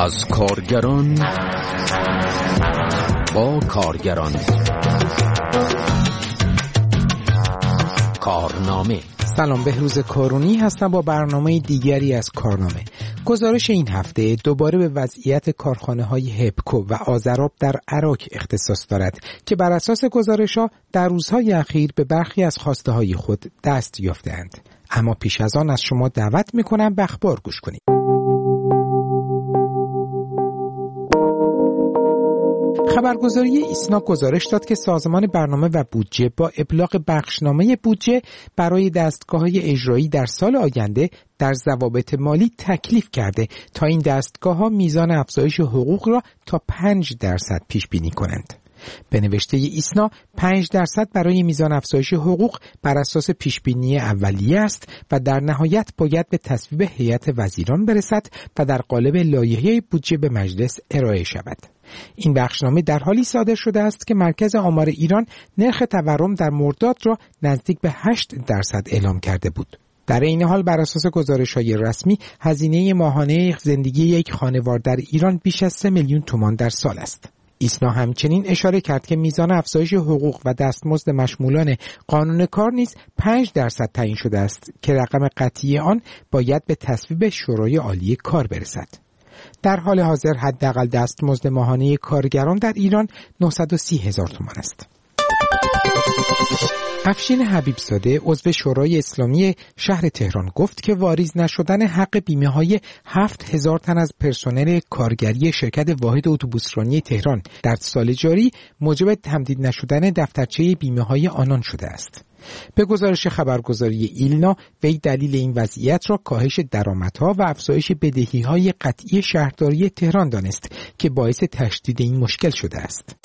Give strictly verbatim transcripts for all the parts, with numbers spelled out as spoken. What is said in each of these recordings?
از کارگران با کارگران. کارنامه. سلام، بهروز کارونی هستم با برنامه دیگری از کارنامه. گزارش این هفته دوباره به وضعیت کارخانه‌های هپکو و آذراب در عراق اختصاص دارد که بر اساس گزارش‌ها در روزهای اخیر به برخی از خواسته‌های خود دست یافته‌اند. اما پیش از آن از شما دعوت می‌کنم به اخبار گوش کنید. خبرگزاری ایسنا گزارش داد که سازمان برنامه و بودجه با ابلاغ بخشنامه بودجه برای دستگاه‌های اجرایی در سال آینده در ضوابط مالی تکلیف کرده تا این دستگاه‌ها میزان افزایش حقوق را تا پنج درصد پیش بینی کنند. به نوشته ایسنا پنج درصد برای میزان افزایش حقوق بر اساس پیشبینی اولیه است و در نهایت باید به تصویب هیئت وزیران برسد و در قالب لایحه بودجه به مجلس ارائه شود. این بخشنامه در حالی صادر شده است که مرکز آمار ایران نرخ تورم در مرداد را نزدیک به هشت درصد اعلام کرده بود. در این حال بر اساس گزارش‌های رسمی هزینه ماهانه زندگی یک خانوار در ایران بیش از سه میلیون تومان در سال است. ایسنا همچنین اشاره کرد که میزان افزایش حقوق و دستمزد مشمولان قانون کار نیز پنج درصد تعیین شده است که رقم قطعی آن باید به تصویب شورای عالی کار برسد. در حال حاضر حداقل دستمزد ماهانه کارگران در ایران نهصد و سی هزار تومان است. افشین حبیبزاده عضو شورای اسلامی شهر تهران گفت که واریز نشدن حق بیمه های هفت هزار تن از پرسنل کارگری شرکت واحد اتوبوسرانی تهران در سال جاری موجب تمدید نشدن دفترچه بیمه های آنان شده است. به گزارش خبرگزاری ایلنا، وی دلیل این وضعیت را کاهش درآمدها و افزایش بدهی‌های قطعی شهرداری تهران دانست که باعث تشدید این مشکل شده است.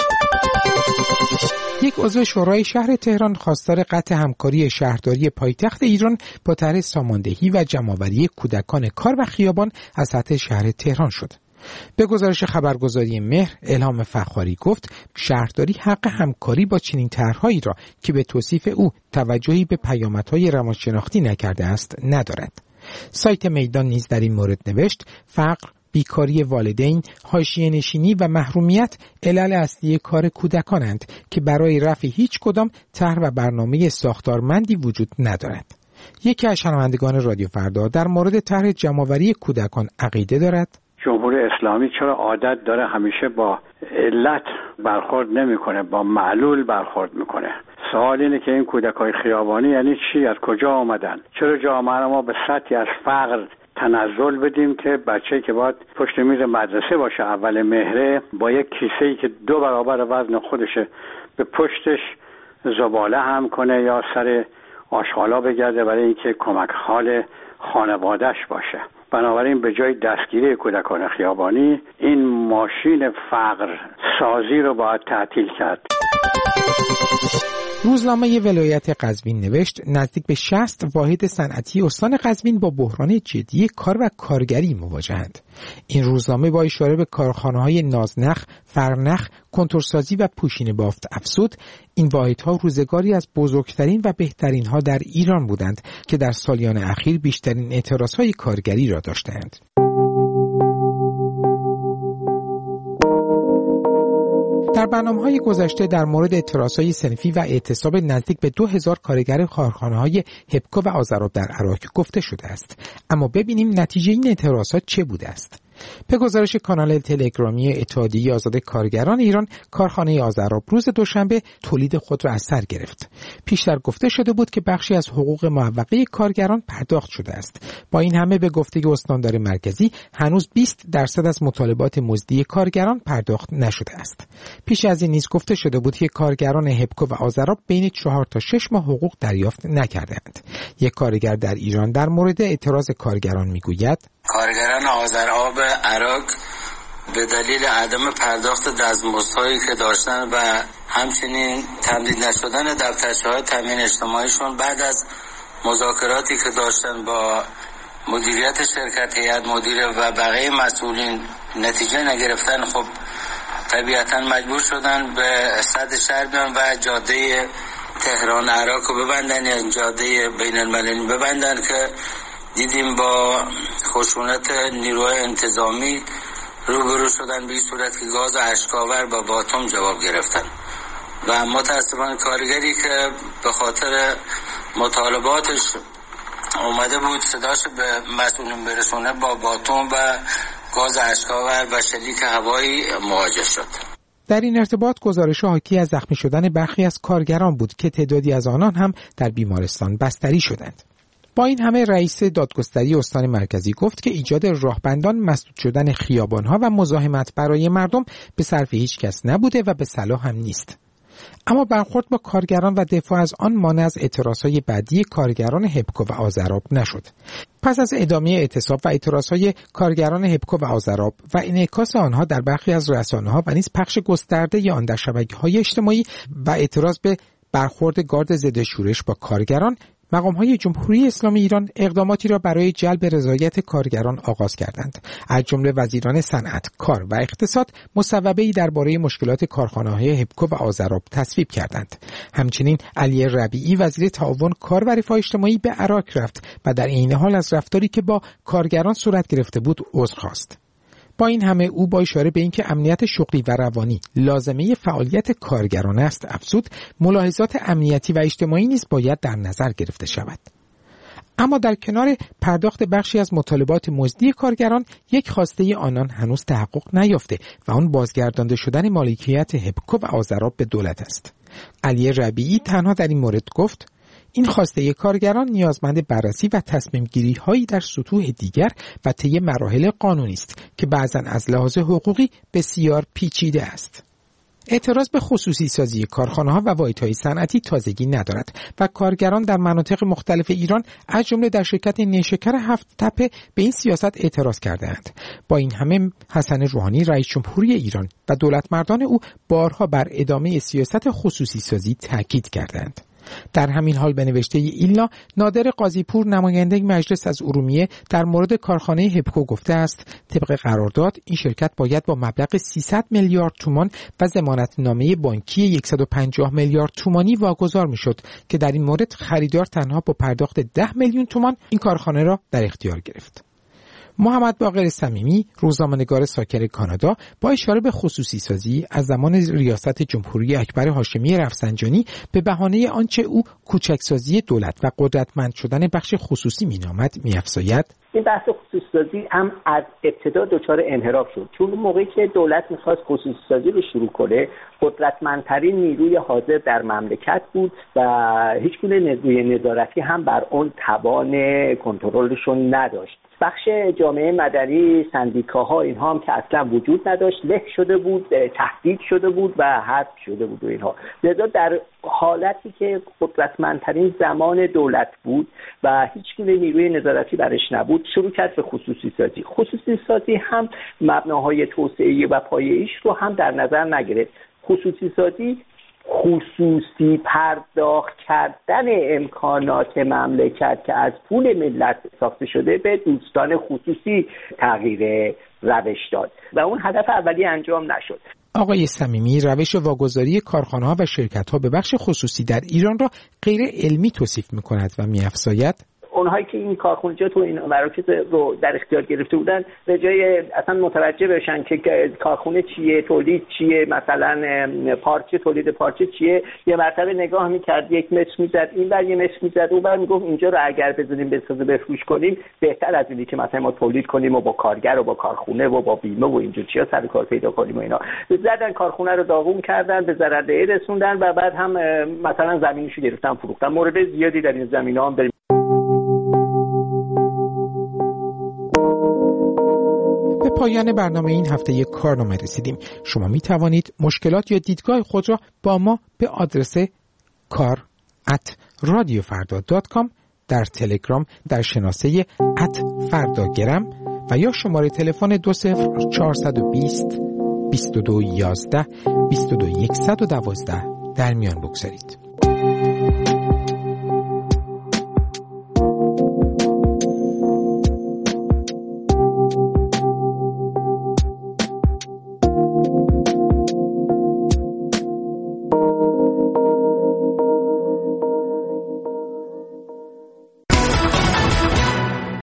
یک عضو شورای شهر تهران خواستار قطع همکاری شهرداری پایتخت ایران با طرح ساماندهی و جمع‌آوری کودکان کار و خیابان از سطح شهر تهران شد. به گزارش خبرگزاری مهر، الهام فخاری گفت شهرداری حق همکاری با چنین طرح‌هایی را که به توصیف او توجهی به پیامدهای روانشناختی نکرده است ندارد. سایت میدان نیز در این مورد نوشت فقر، بیکاری والدین، حاشیه نشینی و محرومیت علل اصلی کار کودکانند که برای رفع هیچ کدام طرح و برنامه ساختارمندی وجود ندارد. یکی از شنوندگان رادیو فردا در مورد طرح جمع‌آوری کودکان عقیده دارد. جمهوری اسلامی چرا عادت داره همیشه با علت برخورد نمیکنه، با معلول برخورد میکنه؟ سوال اینه که این کودکای خیابانی یعنی چی؟ از کجا آمدن؟ چرا جامعه ما به سطحی از فقر تنزل بدیم که بچه‌ای که باید پشت میز مدرسه باشه اول مهره با یک کیسه‌ای که دو برابر وزن خودشه به پشتش زباله هم کنه یا سر آشغالا بگرده برای اینکه کمک حال خانواده‌اش باشه. بنابراین به جای دستگیری کودکان خیابانی این ماشین فقر سازی رو باید تعطیل کرد. روزنامه ولایت قزوین نوشت نزدیک به شصت واحد صنعتی استان قزوین با بحران جدی کار و کارگری مواجهند. این روزنامه با اشاره به کارخانه‌های نازنخ، فرنخ، کنتورسازی و پوشین بافت افزود این واحدها روزگاری از بزرگترین و بهترین ها در ایران بودند که در سالیان اخیر بیشترین اعتراضهای کارگری را داشتند. در برنامه‌های گذشته در مورد اعتراضهای صنفی و اعتصاب نزدیک به دو هزار کارگر کارخانه‌های هپکو و آذراب در عراق گفته شده است. اما ببینیم نتیجه این اعتراضات چه بوده است. به گزارش کانال تلگرامی اتحادیه آزاد کارگران ایران، کارخانه آذراب روز دوشنبه تولید خود را از سر گرفت. پیشتر گفته شده بود که بخشی از حقوق معوقه کارگران پرداخت شده است. با این همه به گفته استاندار مرکزی هنوز بیست درصد از مطالبات مزدی کارگران پرداخت نشده است. پیش از این نیز گفته شده بود که کارگران هپکو و آذراب بین چهار تا شش ماه حقوق دریافت نکردند. یک کارگر در ایران در مورد اعتراض کارگران میگوید کارگران آذراب عراق به دلیل عدم پرداخت دستمزدهایی که داشتن و همچنین تمدید نشدن دفترچه‌های تامین اجتماعیشون بعد از مذاکراتی که داشتن با مدیریت شرکت، هیئت مدیره و بقیه مسئولین نتیجه نگرفتن، خب طبیعتاً مجبور شدن به صد شهر بیان و جاده تهران عراق رو ببندن، یا جاده بین المللی ببندن که دیدیم با خشونت نیروهای انتظامی روبرو شدن به این صورت که گاز اشک‌آور با باتوم جواب گرفتن و متاسفانه کارگری که به خاطر مطالباتش اومده بود صداش به مسئولین برسونه با باتوم و گاز اشک‌آور و شلیک هوایی مواجه شد. در این ارتباط گزارش حاکی از زخمی شدن برخی از کارگران بود که تعدادی از آنان هم در بیمارستان بستری شدند. با این همه رئیس دادگستری استان مرکزی گفت که ایجاد راهبندان، مسدود شدن خیابان‌ها و مزاحمت برای مردم به صرف هیچ کس نبوده و به صلاح هم نیست. اما برخورد با کارگران و دفاع از آن مانع از اعتراضهای بعدی کارگران هپکو و آذراب نشد. پس از ادامه اعتصاب و اعتراضهای کارگران هپکو و آذراب و انعکاس آنها در برخی از رسانه‌ها و نیز پخش گسترده آن در شبکه‌های اجتماعی و اعتراض به برخورد گارد ضد شورش با کارگران، مقام‌های جمهوری اسلامی ایران اقداماتی را برای جلب رضایت کارگران آغاز کردند. از جمله وزیران صنعت، کار و اقتصاد مصوبه‌ای درباره مشکلات کارخانه‌های هپکو و آذراب تصویب کردند. همچنین علی ربیعی وزیر تعاون کار و رفاه اجتماعی به عراق رفت و در این حال از رفتاری که با کارگران صورت گرفته بود عذر خواست. با این همه او با اشاره به اینکه امنیت شغلی و روانی لازمه فعالیت کارگران است افزود ملاحظات امنیتی و اجتماعی نیز باید در نظر گرفته شود. اما در کنار پرداخت بخشی از مطالبات مزدی کارگران، یک خواسته آنان هنوز تحقق نیافته و آن بازگردانده شدن مالکیت هپکو و آذراب به دولت است. علی ربیعی تنها در این مورد گفت این خواسته کارگران نیازمند بررسی و تصمیم گیری هایی در سطوح دیگر و طی مراحل قانونی است که بعضاً از لحاظ حقوقی بسیار پیچیده است. اعتراض به خصوصی سازی کارخانه‌ها و واحدهای صنعتی تازگی ندارد و کارگران در مناطق مختلف ایران از جمله در شرکت نیشکر هفت تپه به این سیاست اعتراض کرده‌اند. با این همه حسن روحانی رئیس جمهوری ایران و دولتمردان او بارها بر ادامه سیاست خصوصی سازی تاکید کردند. در همین حال به نوشته ایلنا، نادر قاضیپور نماینده مجلس از ارومیه در مورد کارخانه هپکو گفته است طبق قرارداد این شرکت باید با مبلغ سیصد میلیارد تومان و ضمانتنامه بانکی صد و پنجاه میلیارد تومانی واگذار میشد که در این مورد خریدار تنها با پرداخت ده میلیون تومان این کارخانه را در اختیار گرفت. محمد باقر صمیمی، روزنامه‌نگار ساکن کانادا، با اشاره به خصوصی سازی از زمان ریاست جمهوری اکبر هاشمی رفسنجانی به بهانه آنچه او کوچکسازی دولت و قدرتمند شدن بخش خصوصی مینامد می‌افزاید این بحث خصوصی سازی هم از ابتدا دچار انحراف شد، چون موقعی که دولت می‌خواست خصوصی سازی رو شروع کنه قدرتمندترین نیروی حاضر در مملکت بود و هیچ گونه نیروی نظارتی هم بر اون توان کنترلشون نداشت. بخش جامعه مدنی، سندیکاها، اینها هم که اصلا وجود نداشت، له شده بود، تهدید شده بود و حذف شده بود و اینها. لذا در حالتی که قدرتمندترین زمان دولت بود و هیچ گونه نیروی نظارتی برش نبود، شروع کرد به خصوصی سازی. خصوصی سازی هم مبناهای توسعه‌ای و پایه‌ایش رو هم در نظر نگرفت. خصوصی سازی خصوصی پرداخت کردن امکانات مملکت که از پول ملت ساخته شده به دوستان خصوصی تغییر روش داد و اون هدف اولی انجام نشد. آقای صمیمی روش واگذاری کارخانه‌ها و شرکت‌ها به بخش خصوصی در ایران را غیر علمی توصیف می‌کند و می‌افزاید اونهایی که این کارخانجات و این مراکز رو در اختیار گرفته بودن به جای اصلا متوجه بشن که کارخونه چیه، تولید چیه، مثلا پارچه، تولید پارچه چیه، یه مرتبه نگاه میکرد، یک متر میزد این بر، یه متر میزد اون بر، میگفت اینجا رو اگر بزنیم بسازه بفروش کنیم بهتر از اینی که مثلا ما تولید کنیم و با کارگر و با کارخونه و با بیمه و اینجور چیا سر کار پیدا کنیم و اینا. زدن کارخونه رو داغون کردن، به ضرر رسوندن و بعد هم مثلا زمینشو گرفتن فروختن. مورد زیادی در این زمینه‌ها هم داریم. به پایان برنامه این هفته یک کارنامه رسیدیم. شما می توانید مشکلات یا دیدگاه خود را با ما به آدرس کار ات رادیو فردا دات کام در تلگرام در شناسه ات فرداگرم و یا شماره تلفن دو صفر چهار دو صفر بیست و دو یازده بیست و دو صد و دوازده در میان بگذارید.